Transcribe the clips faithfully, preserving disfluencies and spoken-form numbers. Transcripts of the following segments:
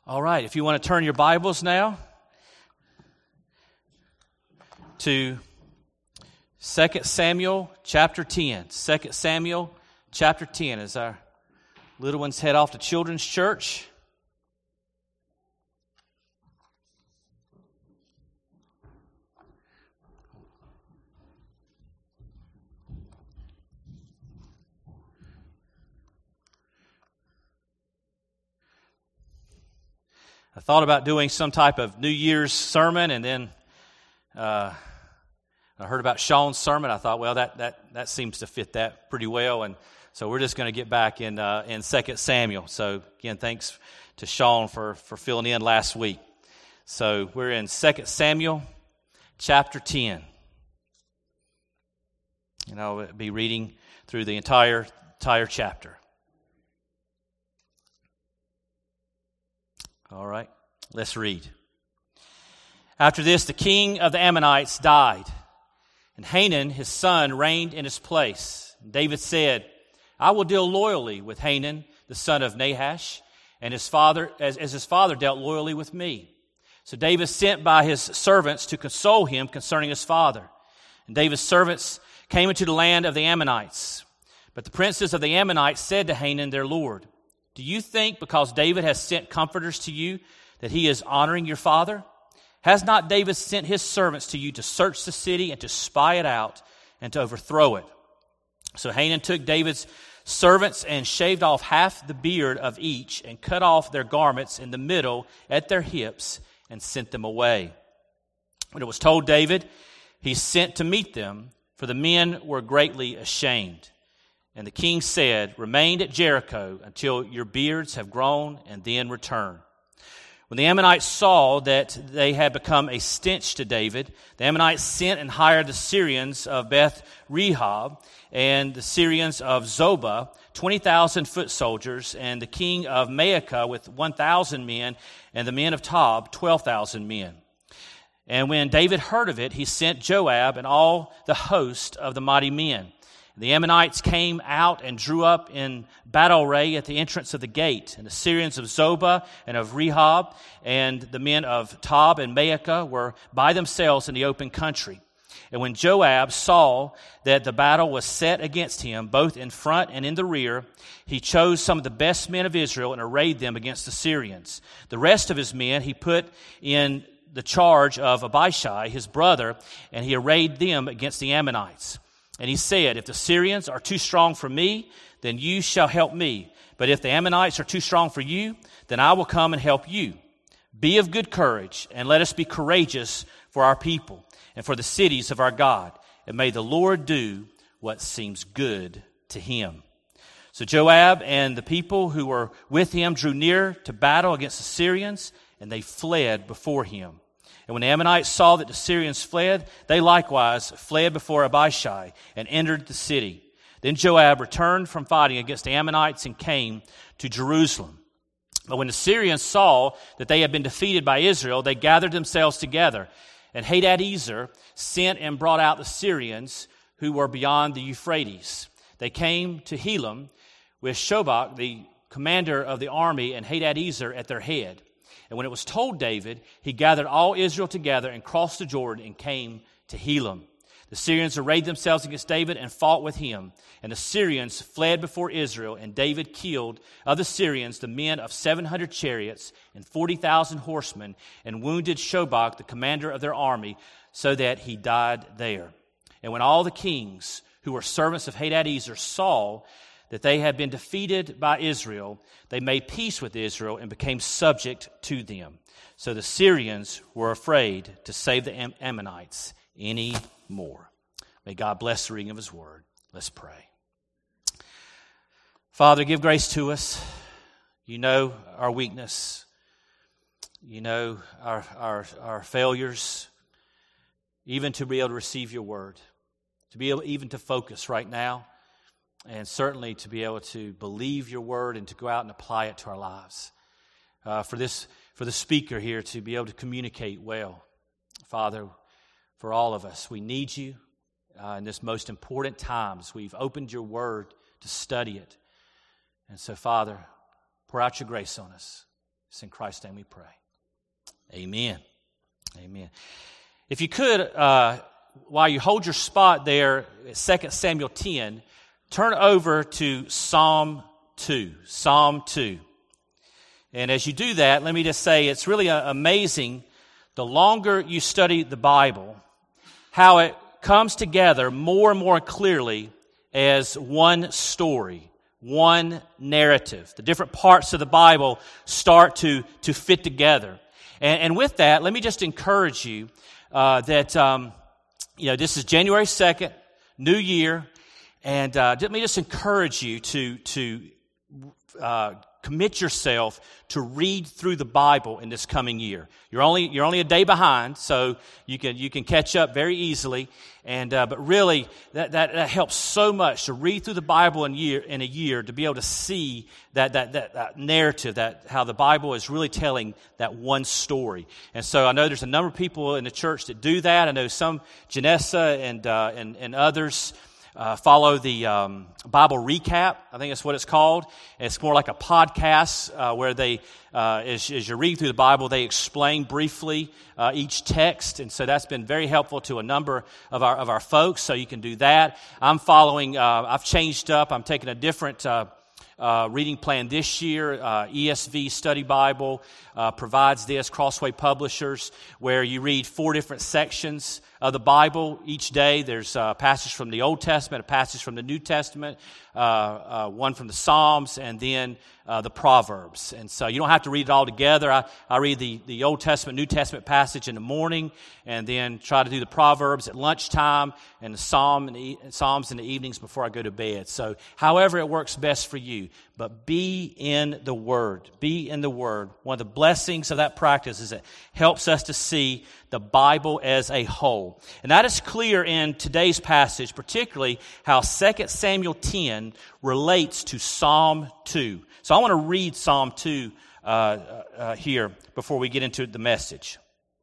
All right, if you want to turn your Bibles now to Second Samuel chapter ten. Second Samuel chapter ten as our little ones head off to children's church. I thought about doing some type of New Year's sermon, and then uh, I heard about Sean's sermon. I thought, well, that that that seems to fit that pretty well, and so we're just going to get back in uh, in Second Samuel. So again, thanks to Sean for for filling in last week. So we're in Second Samuel chapter ten, and I'll be reading through the entire entire chapter. All right, let's read. After this, the king of the Ammonites died, and Hanun, his son, reigned in his place. David said, I will deal loyally with Hanun, the son of Nahash, and his father, as, as his father dealt loyally with me. So David sent by his servants to console him concerning his father. And David's servants came into the land of the Ammonites. But the princes of the Ammonites said to Hanun, their lord, do you think because David has sent comforters to you that he is honoring your father? Has not David sent his servants to you to search the city and to spy it out and to overthrow it? So Hanun took David's servants and shaved off half the beard of each and cut off their garments in the middle at their hips and sent them away. When it was told David, he sent to meet them, for the men were greatly ashamed. And the king said, remain at Jericho until your beards have grown, and then return. When the Ammonites saw that they had become a stench to David, the Ammonites sent and hired the Syrians of Beth Rehob and the Syrians of Zobah, twenty thousand foot soldiers, and the king of Maacah with one thousand men, and the men of Tob, twelve thousand men. And when David heard of it, he sent Joab and all the host of the mighty men. The Ammonites came out and drew up in battle array at the entrance of the gate. And the Syrians of Zobah and of Rehob and the men of Tob and Maacah were by themselves in the open country. And when Joab saw that the battle was set against him, both in front and in the rear, he chose some of the best men of Israel and arrayed them against the Syrians. The rest of his men he put in the charge of Abishai, his brother, and he arrayed them against the Ammonites. And he said, if the Syrians are too strong for me, then you shall help me. But if the Ammonites are too strong for you, then I will come and help you. Be of good courage, and let us be courageous for our people and for the cities of our God. And may the Lord do what seems good to him. So Joab and the people who were with him drew near to battle against the Syrians, and they fled before him. And when the Ammonites saw that the Syrians fled, they likewise fled before Abishai and entered the city. Then Joab returned from fighting against the Ammonites and came to Jerusalem. But when the Syrians saw that they had been defeated by Israel, they gathered themselves together. And Hadadezer sent and brought out the Syrians who were beyond the Euphrates. They came to Helam with Shobach, the commander of the army, and Hadadezer at their head. And when it was told David, he gathered all Israel together and crossed the Jordan and came to Helam. The Syrians arrayed themselves against David and fought with him. And the Syrians fled before Israel, and David killed of the Syrians the men of seven hundred chariots and forty thousand horsemen, and wounded Shobach, the commander of their army, so that he died there. And when all the kings who were servants of Hadadezer saw that they had been defeated by Israel, they made peace with Israel and became subject to them. So the Syrians were afraid to save the Am- Ammonites any more. May God bless the reading of his word. Let's pray. Father, give grace to us. You know our weakness. You know our, our, our failures, even to be able to receive your word, to be able even to focus right now, and certainly to be able to believe your word and to go out and apply it to our lives. Uh, for this, for the speaker here to be able to communicate well. Father, for all of us, we need you uh, in this most important times. We've opened your word to study it. And so, Father, pour out your grace on us. It's in Christ's name we pray. Amen. Amen. If you could, uh, while you hold your spot there at Second Samuel ten, turn over to Psalm two. Psalm two. And as you do that, let me just say it's really uh, amazing the longer you study the Bible, how it comes together more and more clearly as one story, one narrative. The different parts of the Bible start to, to fit together. And, and with that, let me just encourage you uh, that, um, you know, this is January second, New Year, and uh, let me just encourage you to, to uh, commit yourself to read through the Bible in this coming year. You're only you're only a day behind, so you can you can catch up very easily. And uh, but really, that, that that helps so much to read through the Bible in year in a year to be able to see that that that, that narrative, that how the Bible is really telling that one story. And so I know there's a number of people in the church that do that. I know some Janessa and uh, and and others. Uh, follow the um, Bible Recap. I think that's what it's called. It's more like a podcast uh, where they, uh, as, as you read through the Bible, they explain briefly uh, each text, and so that's been very helpful to a number of our of our folks. So you can do that. I'm following. Uh, I've changed up. I'm taking a different uh, uh, reading plan this year. Uh, E S V Study Bible uh, provides this. Crossway Publishers, where you read four different sections of the Bible each day. There's a passage from the Old Testament, a passage from the New Testament, uh, uh, one from the Psalms, and then uh, the Proverbs. And so you don't have to read it all together. I, I read the, the Old Testament, New Testament passage in the morning, and then try to do the Proverbs at lunchtime, and the Psalm and the, Psalms in the evenings before I go to bed. So however it works best for you. But be in the Word. Be in the Word. One of the blessings of that practice is it helps us to see the Bible as a whole. And that is clear in today's passage, particularly how Second Samuel ten relates to Psalm two. So I want to read Psalm two uh, uh, here before we get into the message.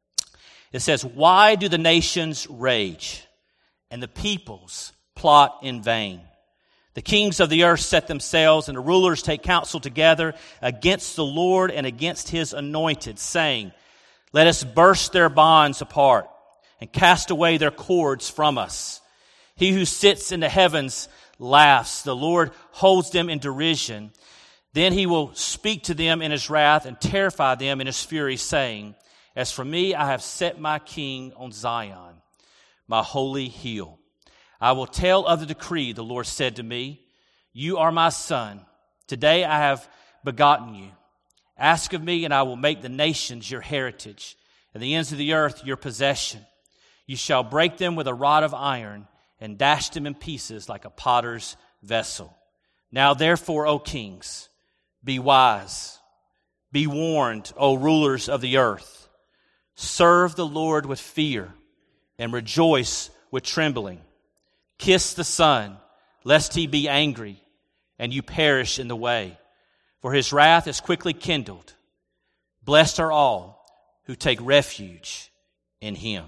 It says, "Why do the nations rage and the peoples plot in vain? The kings of the earth set themselves, and the rulers take counsel together against the Lord and against His anointed, saying, let us burst their bonds apart and cast away their cords from us. He who sits in the heavens laughs. The Lord holds them in derision. Then He will speak to them in His wrath and terrify them in His fury, saying, as for me, I have set my king on Zion, my holy hill. I will tell of the decree. The Lord said to me, you are my son. Today I have begotten you. Ask of me, and I will make the nations your heritage, and the ends of the earth your possession. You shall break them with a rod of iron, and dash them in pieces like a potter's vessel. Now therefore, O kings, be wise. Be warned, O rulers of the earth. Serve the Lord with fear, and rejoice with trembling. Kiss the Son, lest He be angry, and you perish in the way. For His wrath is quickly kindled. Blessed are all who take refuge in Him."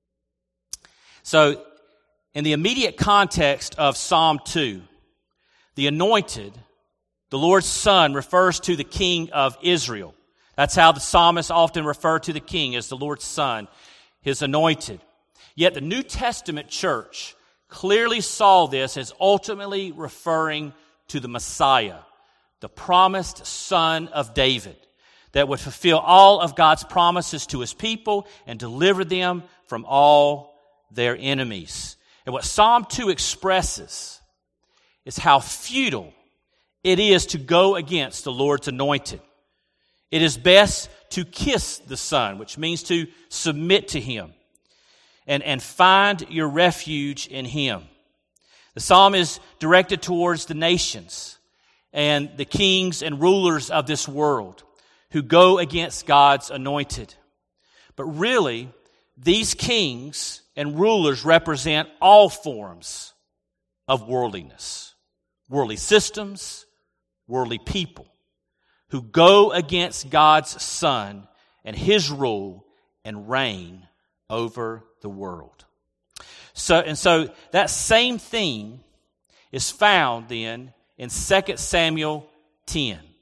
So, in the immediate context of Psalm two, the anointed, the Lord's Son, refers to the King of Israel. That's how the psalmists often refer to the King, as the Lord's Son, His anointed. Yet the New Testament church clearly saw this as ultimately referring to the Messiah, the promised Son of David, that would fulfill all of God's promises to His people and deliver them from all their enemies. And what Psalm two expresses is how futile it is to go against the Lord's anointed. It is best to kiss the Son, which means to submit to Him, and, and find your refuge in Him. The psalm is directed towards the nations and the kings and rulers of this world who go against God's anointed. But really, these kings and rulers represent all forms of worldliness, worldly systems, worldly people who go against God's Son and His rule and reign over the world. So, and so that same theme is found then in Second Samuel ten.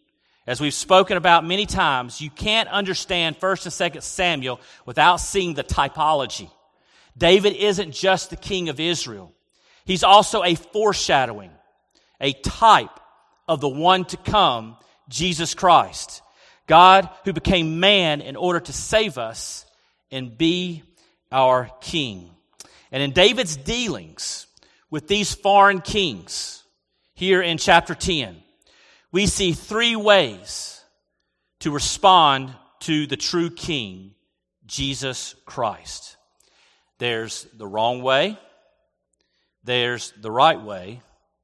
As we've spoken about many times, you can't understand First and Second Samuel without seeing the typology. David isn't just the king of Israel. He's also a foreshadowing, a type of the one to come, Jesus Christ. God who became man in order to save us and be our king. And in David's dealings with these foreign kings, here in chapter ten, we see three ways to respond to the true king, Jesus Christ. There's the wrong way, there's the right way,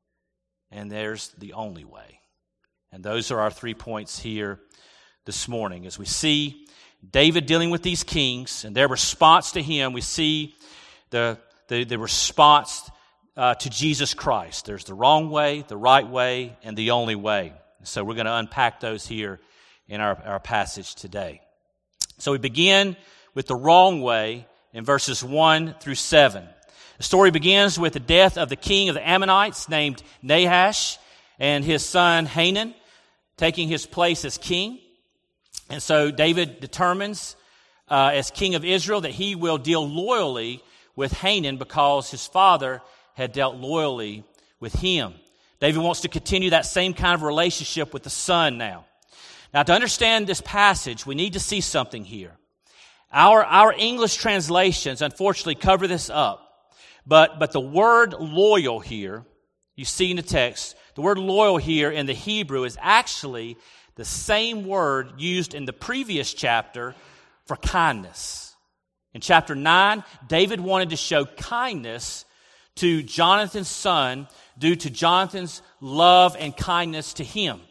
and there's the only way. And those are our three points here this morning. As we see David dealing with these kings and their response to him, we see the, the, the response uh, to Jesus Christ. There's the wrong way, the right way, and the only way. So we're going to unpack those here in our, our passage today. So we begin with the wrong way in verses one through seven. The story begins with the death of the king of the Ammonites named Nahash and his son Hanan taking his place as king. And so David determines uh, as king of Israel that he will deal loyally with Hanan because his father had dealt loyally with him. David wants to continue that same kind of relationship with the son now. Now, to understand this passage, we need to see something here. Our, our English translations, unfortunately, cover this up. But, but the word loyal here, you see in the text, the word loyal here in the Hebrew is actually the same word used in the previous chapter for kindness. In chapter nine, David wanted to show kindness to Jonathan's son due to Jonathan's love and kindness to him.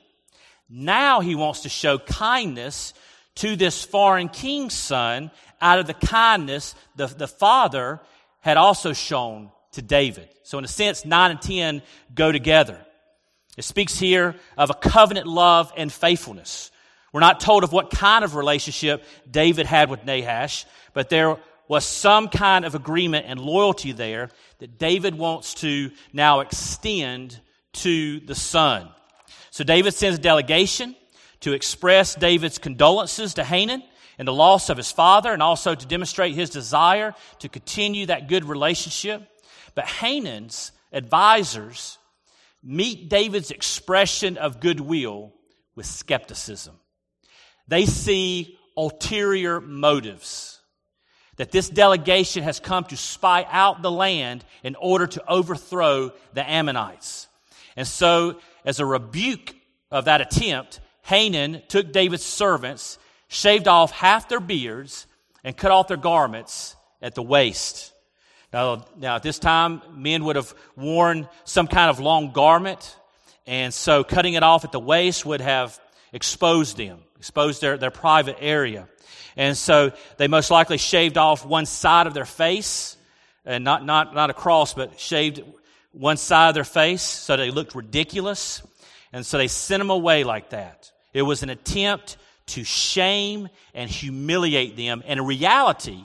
Now he wants to show kindness to this foreign king's son out of the kindness the, the father had also shown to David. So in a sense, nine and ten go together. It speaks here of a covenant love and faithfulness. We're not told of what kind of relationship David had with Nahash, but there was some kind of agreement and loyalty there that David wants to now extend to the son. So David sends a delegation to express David's condolences to Hanan and the loss of his father, and also to demonstrate his desire to continue that good relationship. But Hanan's advisors meet David's expression of goodwill with skepticism. They see ulterior motives, that this delegation has come to spy out the land in order to overthrow the Ammonites. And so, as a rebuke of that attempt, Hanan took David's servants, shaved off half their beards, and cut off their garments at the waist. Now, now, at this time, men would have worn some kind of long garment, and so cutting it off at the waist would have exposed them, exposed their, their private area. And so they most likely shaved off one side of their face, and not, not, not across, but shaved one side of their face so they looked ridiculous. And so they sent them away like that. It was an attempt to shame and humiliate them, and in reality,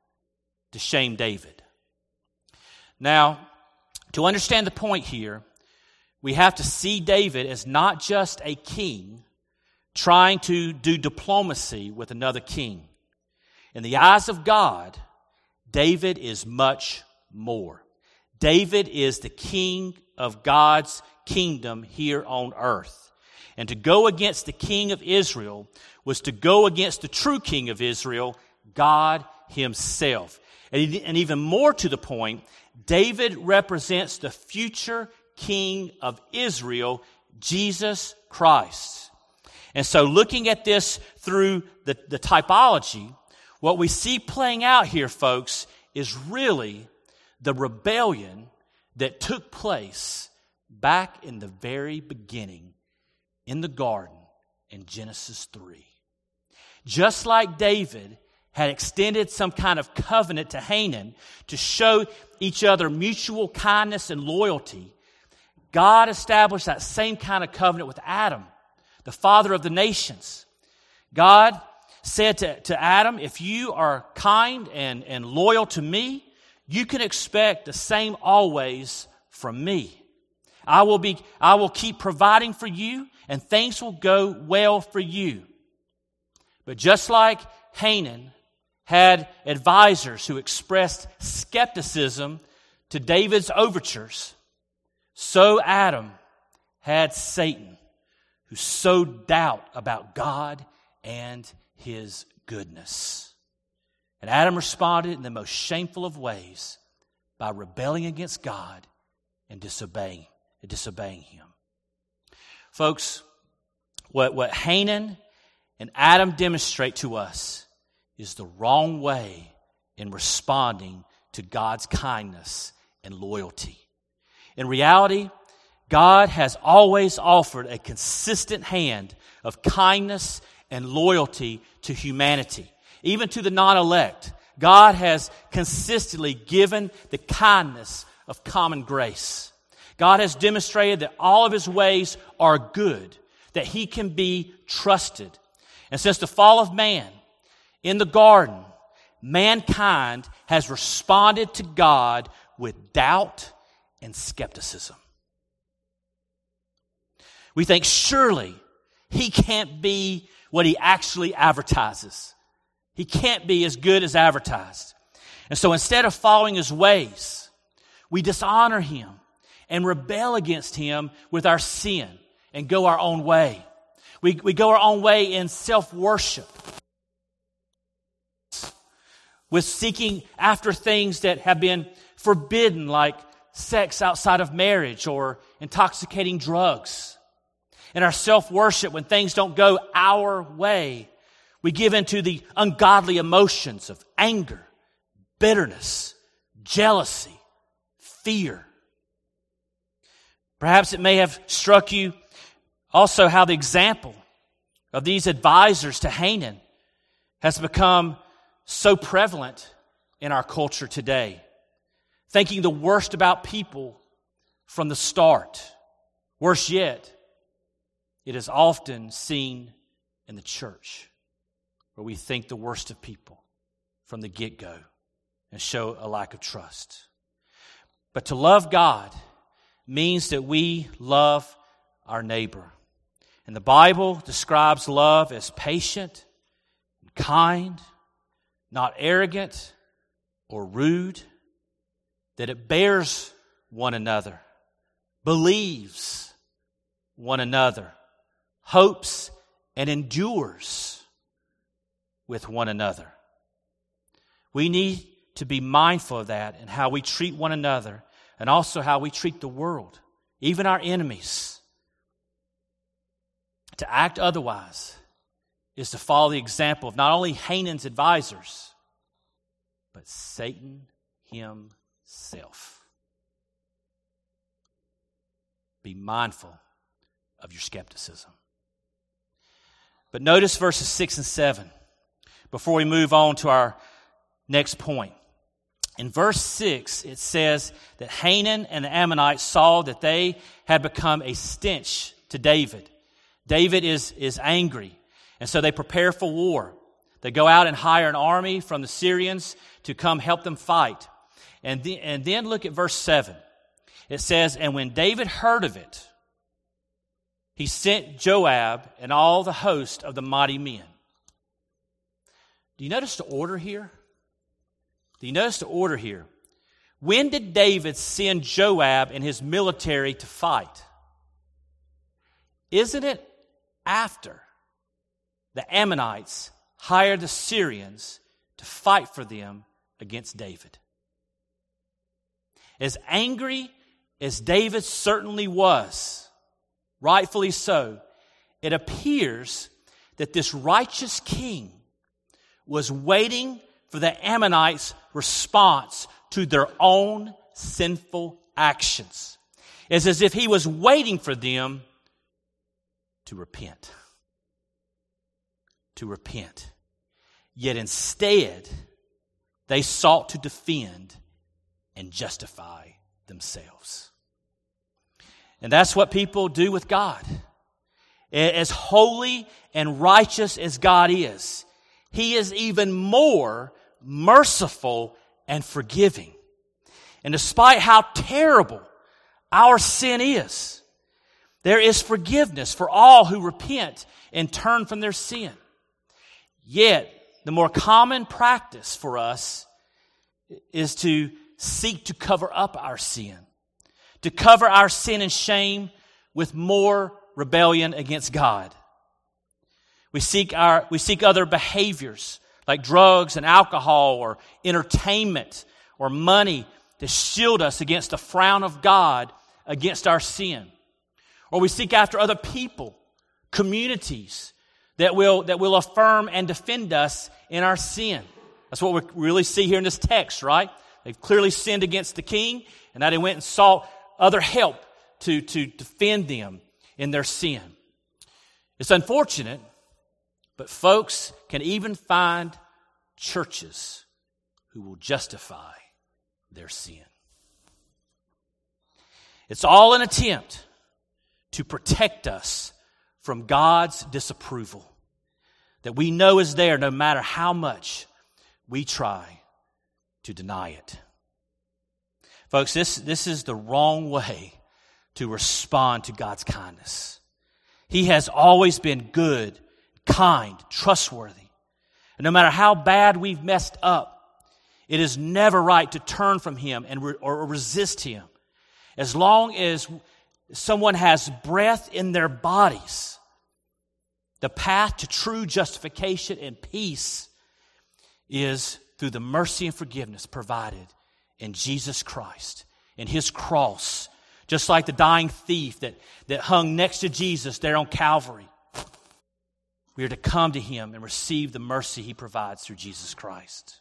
to shame David. Now, to understand the point here, we have to see David as not just a king trying to do diplomacy with another king. In the eyes of God, David is much more. David is the king of God's kingdom here on earth. And to go against the king of Israel was to go against the true king of Israel, God himself. And, and even more to the point, David represents the future king of Israel, Jesus Christ. And so looking at this through the, the typology, what we see playing out here, folks, is really the rebellion that took place back in the very beginning in the garden in Genesis three. Just like David had extended some kind of covenant to Hanan to show each other mutual kindness and loyalty, God established that same kind of covenant with Adam, the father of the nations. God said to, to Adam, if you are kind and, and loyal to me, you can expect the same always from me. I will be, I will keep providing for you, and things will go well for you. But just like Hanan had advisors who expressed skepticism to David's overtures, so Adam had Satan, who sowed doubt about God and his goodness. And Adam responded in the most shameful of ways by rebelling against God and disobeying, and disobeying him. Folks, what, what Hanan and Adam demonstrate to us is the wrong way in responding to God's kindness and loyalty. In reality, God has always offered a consistent hand of kindness and loyalty to humanity. Even to the non-elect, God has consistently given the kindness of common grace. God has demonstrated that all of his ways are good, that he can be trusted. And since the fall of man in the garden, mankind has responded to God with doubt and skepticism. We think, surely he can't be what he actually advertises. He can't be as good as advertised. And so instead of following his ways, we dishonor him and rebel against him with our sin and go our own way. We, we go our own way in self-worship, with seeking after things that have been forbidden, like sex outside of marriage or intoxicating drugs. In our self-worship, when things don't go our way, we give into the ungodly emotions of anger, bitterness, jealousy, fear. Perhaps it may have struck you also how the example of these advisors to Hanan has become so prevalent in our culture today. Thinking the worst about people from the start. Worse yet, it is often seen in the church, where we think the worst of people from the get-go and show a lack of trust. But to love God means that we love our neighbor. And the Bible describes love as patient and kind, not arrogant or rude, that it bears one another, believes one another, hopes and endures with one another. We need to be mindful of that and how we treat one another, and also how we treat the world, even our enemies. To act otherwise is to follow the example of not only Hanan's advisors, but Satan himself. Be mindful of your skepticism. But notice verses six and seven before we move on to our next point. In verse six, it says that Hanan and the Ammonites saw that they had become a stench to David. David is, is angry, and so they prepare for war. They go out and hire an army from the Syrians to come help them fight. And, the, and then look at verse seven. It says, and when David heard of it, he sent Joab and all the host of the mighty men. Do you notice the order here? Do you notice the order here? When did David send Joab and his military to fight? Isn't it after the Ammonites hired the Syrians to fight for them against David? As angry as David certainly was, rightfully so, it appears that this righteous king was waiting for the Ammonites' response to their own sinful actions. It's as if he was waiting for them to repent. To repent. Yet instead, they sought to defend and justify themselves. And that's what people do with God. As holy and righteous as God is, He is even more merciful and forgiving. And despite how terrible our sin is. There is forgiveness for all who repent and turn from their sin. Yet, the more common practice for us is to seek to cover up our sin, to cover our sin and shame with more rebellion against God. We seek our we seek other behaviors like drugs and alcohol or entertainment or money to shield us against the frown of God against our sin. Or we seek after other people, communities that will that will affirm and defend us in our sin. That's what we really see here in this text, right? They've clearly sinned against the king, and now they went and sought other help to, to defend them in their sin. It's unfortunate, but folks can even find churches who will justify their sin. It's all an attempt to protect us from God's disapproval that we know is there no matter how much we try to deny it. Folks, this, this is the wrong way to respond to God's kindness. He has always been good, kind, trustworthy. And no matter how bad we've messed up, it is never right to turn from Him and re- or resist Him. As long as someone has breath in their bodies, the path to true justification and peace is through the mercy and forgiveness provided in Jesus Christ, in His cross. Just like the dying thief that, that hung next to Jesus there on Calvary. We are to come to Him and receive the mercy He provides through Jesus Christ.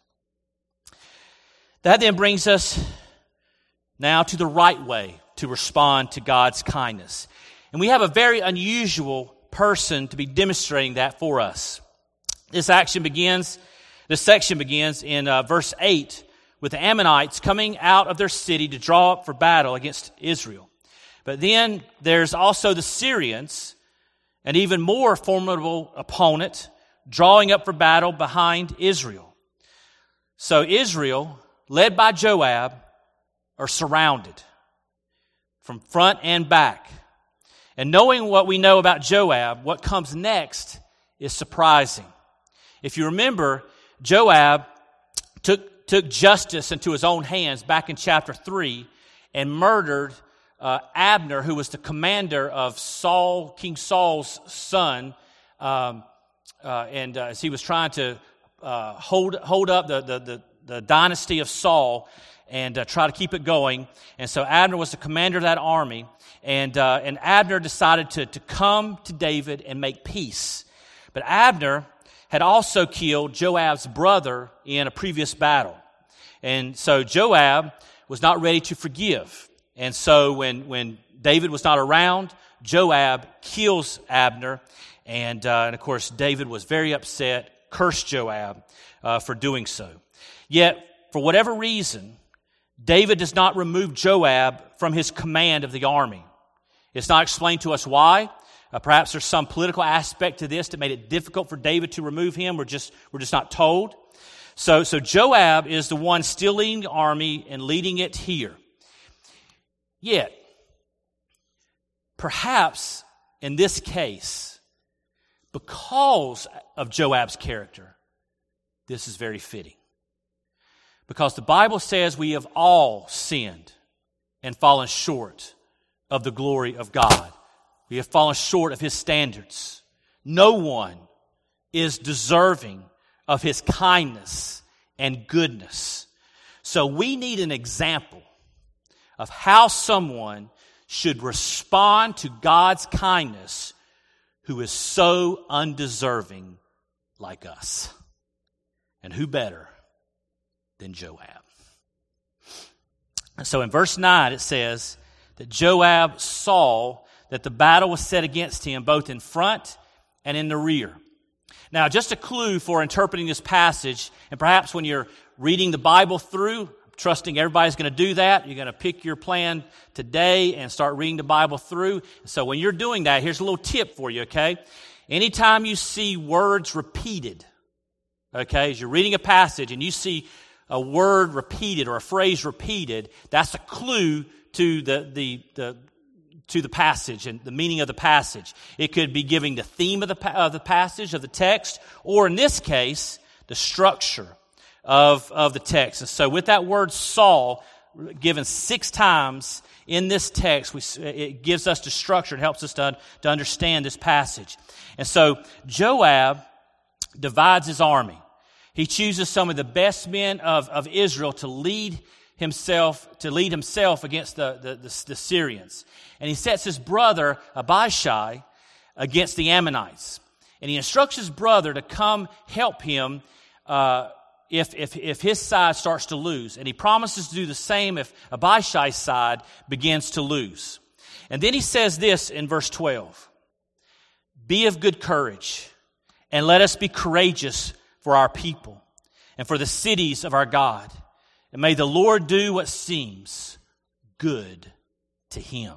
That then brings us now to the right way to respond to God's kindness. And we have a very unusual person to be demonstrating that for us. This action begins, this section begins in uh, verse eight with the Ammonites coming out of their city to draw up for battle against Israel. But then there's also the Syrians, an even more formidable opponent, drawing up for battle behind Israel. So Israel, led by Joab, are surrounded from front and back. And knowing what we know about Joab, what comes next is surprising. If you remember, Joab took took justice into his own hands back in chapter three and murdered uh, Abner, who was the commander of Saul, King Saul's son, um, uh, and uh, as he was trying to uh, hold hold up the, the, the, the dynasty of Saul and uh, try to keep it going. And so Abner was the commander of that army, and uh, and Abner decided to, to come to David and make peace. But Abner had also killed Joab's brother in a previous battle. And so Joab was not ready to forgive. And so when, when David was not around, Joab kills Abner. And, uh, and of course, David was very upset, cursed Joab uh, for doing so. Yet, for whatever reason, David does not remove Joab from his command of the army. It's not explained to us why. Uh, perhaps there's some political aspect to this that made it difficult for David to remove him. We're just we're just not told. So, so Joab is the one still leading the army and leading it here. Yet, perhaps in this case, because of Joab's character, this is very fitting. Because the Bible says we have all sinned and fallen short of the glory of God. We have fallen short of His standards. No one is deserving of His kindness and goodness. So we need an example of how someone should respond to God's kindness who is so undeserving like us. And who better than Joab? And so in verse nine it says that Joab saw that the battle was set against him both in front and in the rear. Now, just a clue for interpreting this passage, and perhaps when you're reading the Bible through, trusting everybody's going to do that, you're going to pick your plan today and start reading the Bible through. So when you're doing that, here's a little tip for you, okay? Anytime you see words repeated, okay, as you're reading a passage and you see a word repeated or a phrase repeated, that's a clue to the, the, the, to the passage and the meaning of the passage. It could be giving the theme of the, of the passage, of the text, or in this case, the structure of, of the text. And so with that word Saul given six times in this text, we, it gives us the structure. It helps us to, to understand this passage. And so Joab divides his army. He chooses some of the best men of, of Israel to lead himself to lead himself against the, the, the, the Syrians. And he sets his brother Abishai against the Ammonites. And he instructs his brother to come help him uh, if, if, if his side starts to lose. And he promises to do the same if Abishai's side begins to lose. And then he says this in verse twelve. Be of good courage, and let us be courageous for our people and for the cities of our God. And may the Lord do what seems good to him.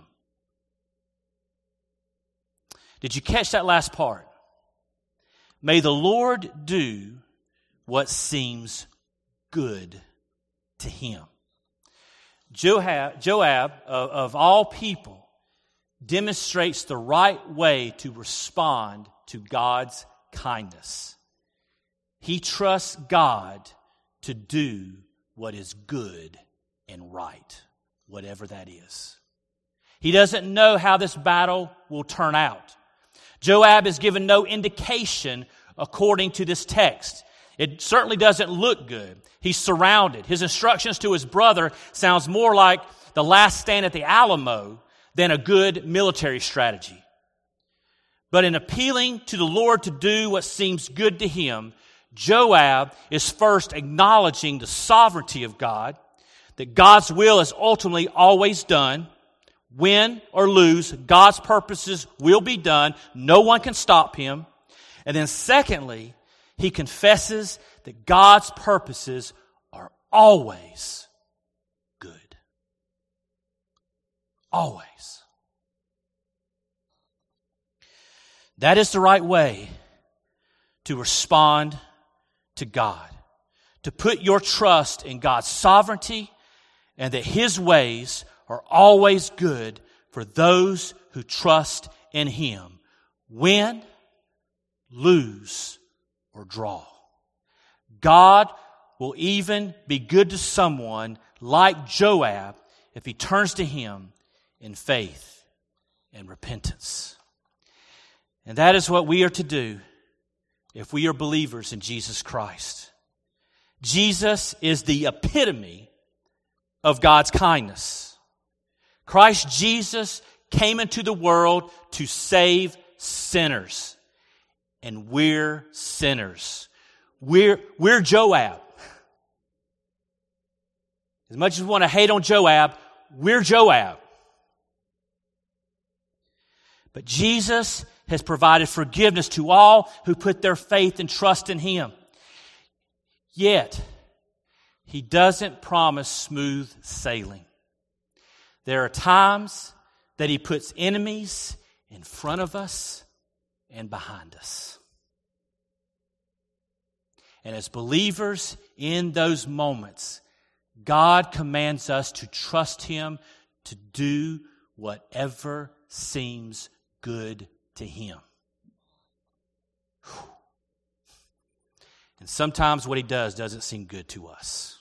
Did you catch that last part? May the Lord do what seems good to him. Joab, Joab of, of all people, demonstrates the right way to respond to God's kindness. He trusts God to do what is good and right, whatever that is. He doesn't know how this battle will turn out. Joab is given no indication according to this text. It certainly doesn't look good. He's surrounded. His instructions to his brother sounds more like the last stand at the Alamo than a good military strategy. But in appealing to the Lord to do what seems good to him, Joab is first acknowledging the sovereignty of God, that God's will is ultimately always done. Win or lose, God's purposes will be done. No one can stop him. And then secondly, he confesses that God's purposes are always good. Always. That is the right way to respond to God. To put your trust in God's sovereignty and that his ways are always good for those who trust in him. Win, lose, or draw. God will even be good to someone like Joab if he turns to him in faith and repentance. And that is what we are to do if we are believers in Jesus Christ. Jesus is the epitome of God's kindness. Christ Jesus came into the world to save sinners. And we're sinners. We're, we're Joab. As much as we want to hate on Joab, we're Joab. But Jesus has provided forgiveness to all who put their faith and trust in him. Yet, he doesn't promise smooth sailing. There are times that he puts enemies in front of us and behind us. And as believers in those moments, God commands us to trust him to do whatever seems good to him. Whew. And sometimes what he does doesn't seem good to us.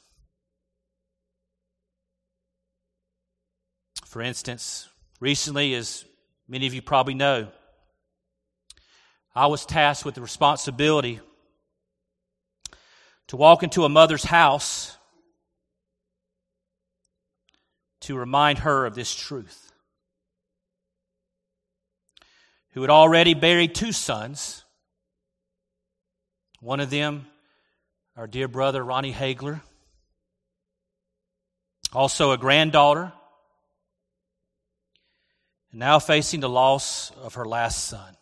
For instance, recently, as many of you probably know, I was tasked with the responsibility to walk into a mother's house to remind her of this truth. Who had already buried two sons. One of them, our dear brother Ronnie Hagler. Also a granddaughter. And now facing the loss of her last son.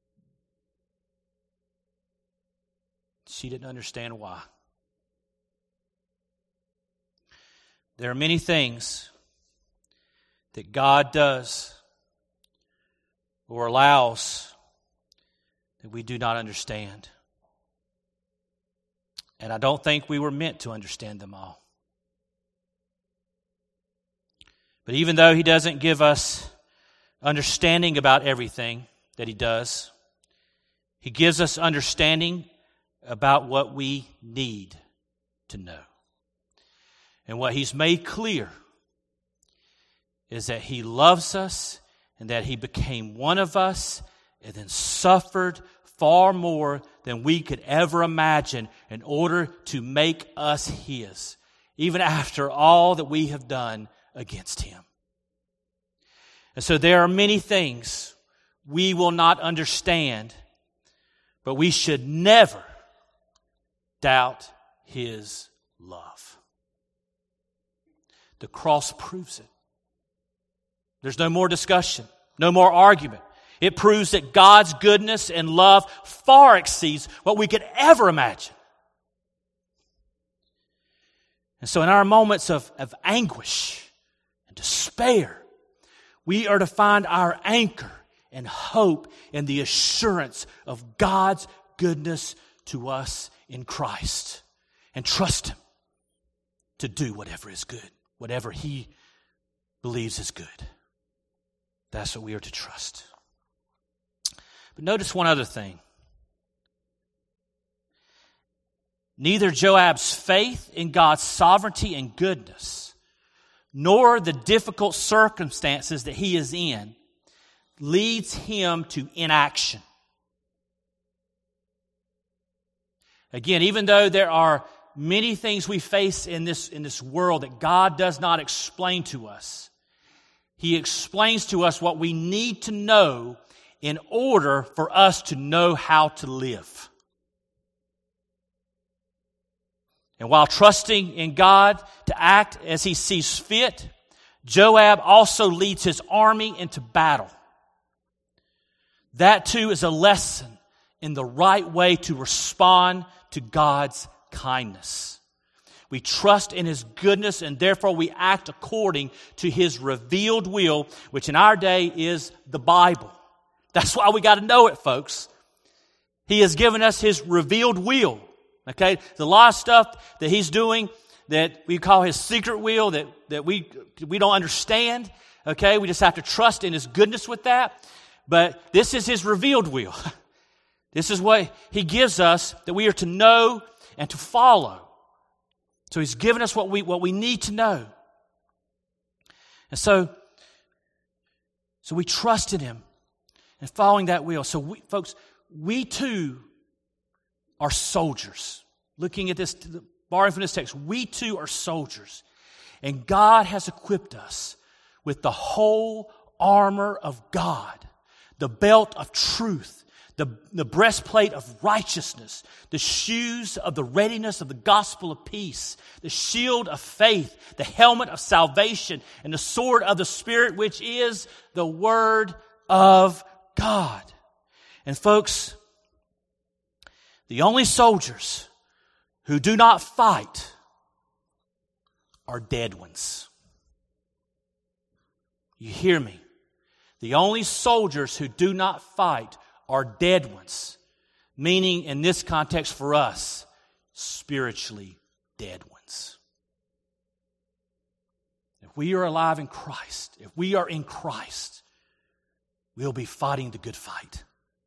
She didn't understand why. There are many things that God does or allows that we do not understand. And I don't think we were meant to understand them all. But even though he doesn't give us understanding about everything that he does, he gives us understanding about what we need to know. And what he's made clear is that he loves us and that he became one of us and then suffered far more than we could ever imagine in order to make us his, even after all that we have done against him. And so there are many things we will not understand, but we should never doubt his love. The cross proves it. There's no more discussion, no more argument. It proves that God's goodness and love far exceeds what we could ever imagine. And so in our moments of, of anguish and despair, we are to find our anchor and hope in the assurance of God's goodness to us in Christ. And trust him to do whatever is good, whatever he believes is good. That's what we are to trust. But notice one other thing. Neither Joab's faith in God's sovereignty and goodness, nor the difficult circumstances that he is in, leads him to inaction. Again, even though there are many things we face in this, in this world that God does not explain to us, he explains to us what we need to know in order for us to know how to live. And while trusting in God to act as he sees fit, Joab also leads his army into battle. That too is a lesson in the right way to respond to God's kindness. We trust in his goodness and therefore we act according to his revealed will, which in our day is the Bible. That's why we got to know it, folks. He has given us his revealed will. Okay? There's a lot of stuff that he's doing that we call his secret will that, that we, we don't understand. Okay? We just have to trust in his goodness with that. But this is his revealed will. This is what he gives us that we are to know and to follow. So he's given us what we, what we need to know. And so, so we trust in him and following that will. So we, folks, we too are soldiers. Looking at this, borrowing from this text, we too are soldiers. And God has equipped us with the whole armor of God, the belt of truth, the, the breastplate of righteousness, the shoes of the readiness of the gospel of peace, the shield of faith, the helmet of salvation, and the sword of the Spirit, which is the word of God. And folks, the only soldiers who do not fight are dead ones. You hear me? The only soldiers who do not fight are dead ones. Meaning, in this context for us, spiritually dead ones. If we are alive in Christ, if we are in Christ, we'll be fighting the good fight.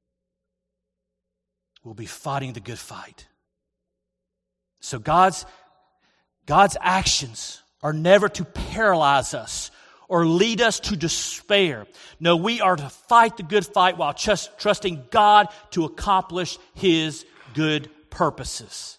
We'll be fighting the good fight. So God's, God's actions are never to paralyze us or lead us to despair. No, we are to fight the good fight while just trusting God to accomplish his good purposes.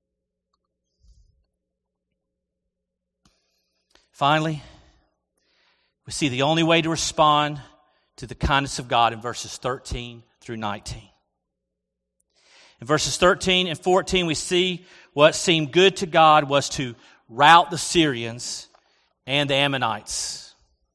Finally, we see the only way to respond to the kindness of God in verses thirteen through nineteen. In verses thirteen and fourteen, we see what seemed good to God was to rout the Syrians and the Ammonites.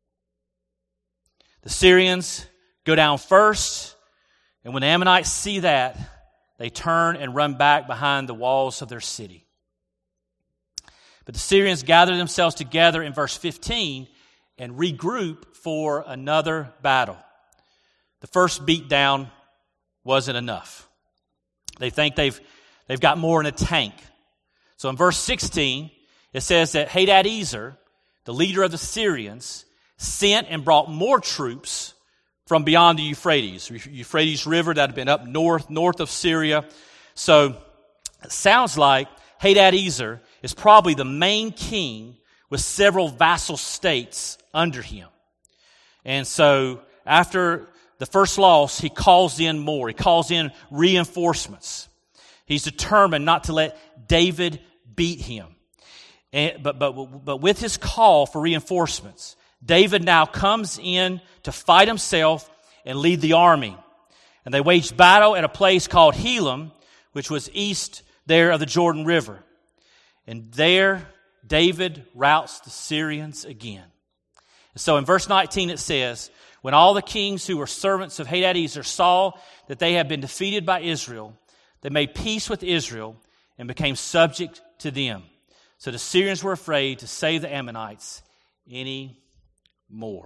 The Syrians go down first, and when the Ammonites see that, they turn and run back behind the walls of their city. But the Syrians gather themselves together in verse fifteen and regroup for another battle. The first beatdown wasn't enough. They think they've, they've got more in a tank. So in verse sixteen, it says that Hadadezer, the leader of the Syrians, sent and brought more troops from beyond the Euphrates, Euphrates River that had been up north, north of Syria. So it sounds like Hadadezer is probably the main king with several vassal states under him. And so after the first loss, he calls in more. He calls in reinforcements. He's determined not to let David beat him. And, but, but, but with his call for reinforcements, David now comes in to fight himself and lead the army. And they waged battle at a place called Helam, which was east there of the Jordan River. And there, David routs the Syrians again. So in verse nineteen it says, when all the kings who were servants of Hadadezer saw that they had been defeated by Israel, they made peace with Israel and became subject to them. So the Syrians were afraid to save the Ammonites any more.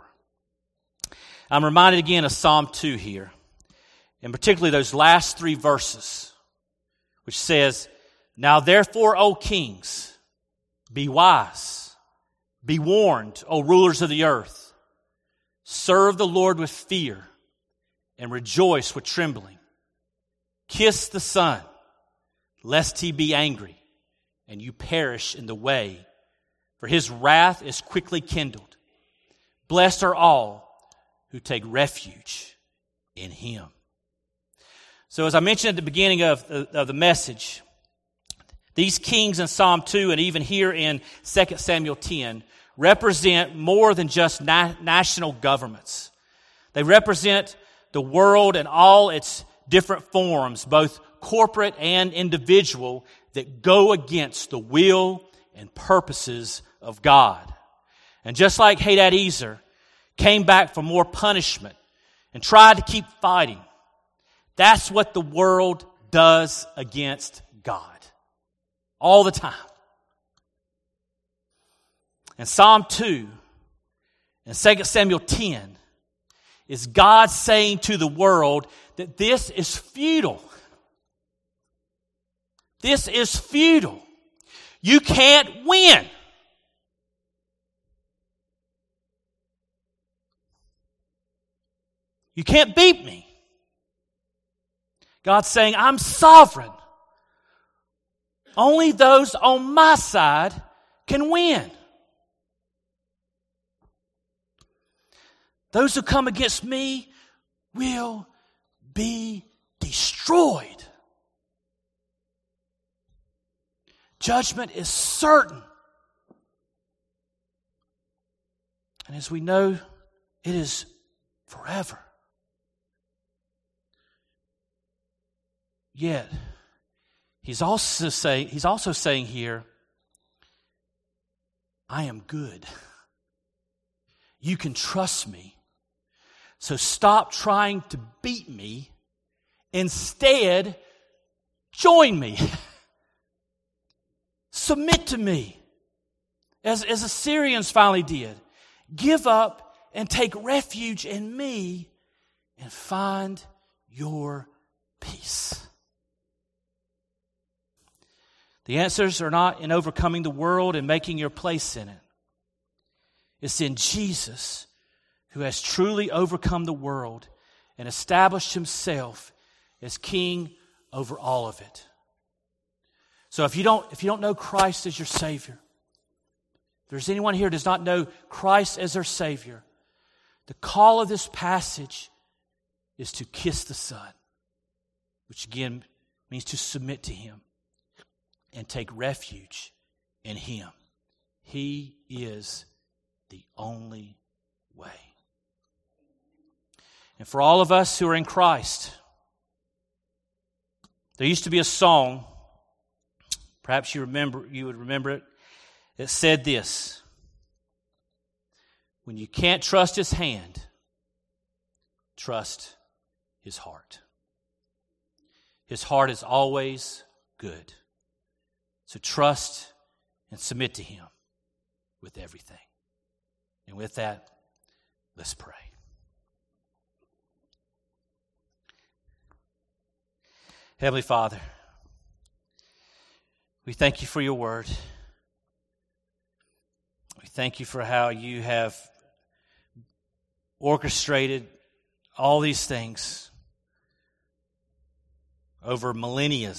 I'm reminded again of Psalm two here, and particularly those last three verses, which says, now therefore, O kings, be wise, be warned, O rulers of the earth. Serve the Lord with fear and rejoice with trembling. Kiss the Son, lest he be angry and you perish in the way, for his wrath is quickly kindled. Blessed are all who take refuge in him. So as I mentioned at the beginning of the, of the message, these kings in Psalm two and even here in Second Samuel ten represent more than just na- national governments. They represent the world in all its different forms, both corporate and individual, that go against the will and purposes of God. And just like Hadadezer came back for more punishment and tried to keep fighting, that's what the world does against God. All the time. And Psalm two and Second Samuel ten is God saying to the world that this is futile. This is futile. You can't win. You can't beat me. God's saying, I'm sovereign. Only those on my side can win. Those who come against me will be destroyed. Judgment is certain. And as we know, it is forever. Yet, he's also saying, he's also saying here, I am good. You can trust me. So stop trying to beat me. Instead, join me. Submit to me. As, as the Syrians finally did. Give up and take refuge in me and find your peace. The answers are not in overcoming the world and making your place in it. It's in Jesus, who has truly overcome the world and established himself as king over all of it. So if you don't, if you don't know Christ as your Savior, if there's anyone here who does not know Christ as their Savior, the call of this passage is to kiss the Son, which again means to submit to him and take refuge in him. He is the only way. And for all of us who are in Christ, there used to be a song, perhaps you remember, you would remember it, that said this: when you can't trust his hand, trust his heart. His heart is always good. So trust and submit to him with everything. And with that, let's pray. Heavenly Father, We thank you for your word. We thank you for how you have orchestrated all these things over millennia,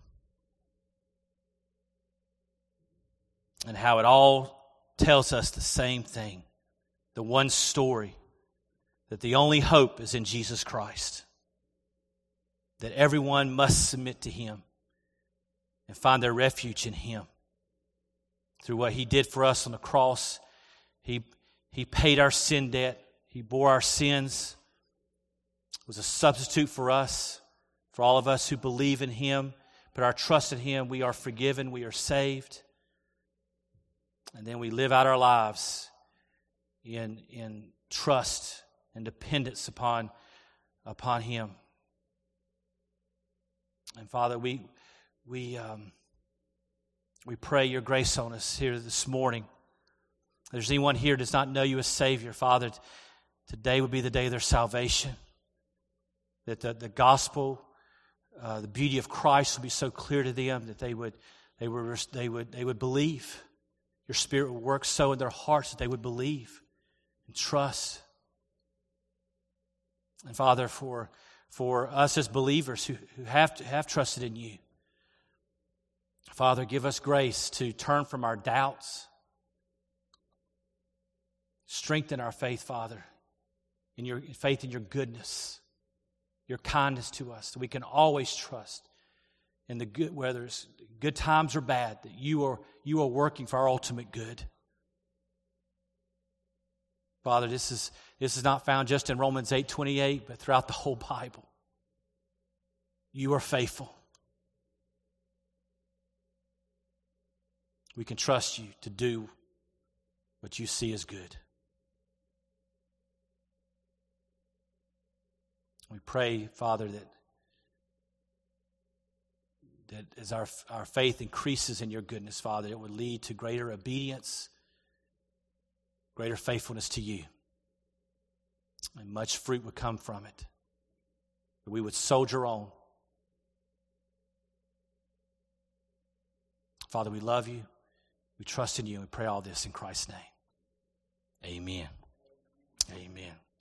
and how it all tells us the same thing, the one story, that the only hope is in Jesus Christ, that everyone must submit to Him and find their refuge in Him. Through what He did for us on the cross, He, he paid our sin debt. He bore our sins, was a substitute for us, for all of us who believe in Him, put our trust in Him. We are forgiven, we are saved. And then we live out our lives in, in trust and dependence upon, upon Him. And Father, we we um, we pray your grace on us here this morning. If there's anyone here who does not know you as Savior, Father, today would be the day of their salvation. That the, the gospel, uh, the beauty of Christ will be so clear to them that they would they would they would they would believe. Your Spirit would work so in their hearts that they would believe and trust. And Father, for for us as believers who, who have to, have trusted in you, Father, give us grace to turn from our doubts. Strengthen our faith, Father, in your faith in your goodness, your kindness to us, that we can always trust in the good, whether it's good times or bad, that you are you are working for our ultimate good. Father, this is this is not found just in Romans eight twenty-eight, but throughout the whole Bible. You are faithful. We can trust you to do what you see as good. We pray, Father, that, that as our, our faith increases in your goodness, Father, it would lead to greater obedience, greater faithfulness to you. And much fruit would come from it. That we would soldier on. Father, we love you. We trust in you, and we pray all this in Christ's name. Amen. Amen.